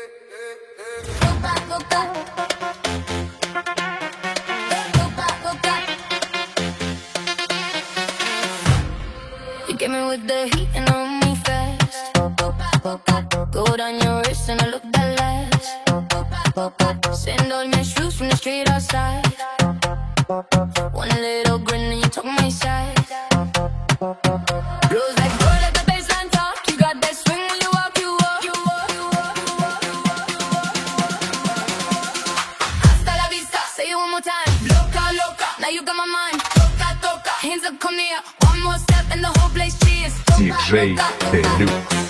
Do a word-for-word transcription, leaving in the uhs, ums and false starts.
You get me with the heat and on me fast. Go down your wrist and I look that last. Send all my shoes from the street outside. One little grin and you took my side. Blows like gold at the baseline talk. You got that swing when you walk, you walk, you walk, you walk, you walk, you walk, you walk. Hasta la vista, say it one more time. Loca, loca, now you got my mind. Toca, toca, hands up, come near. One more step and the whole place cheers. ди джей Deluxe.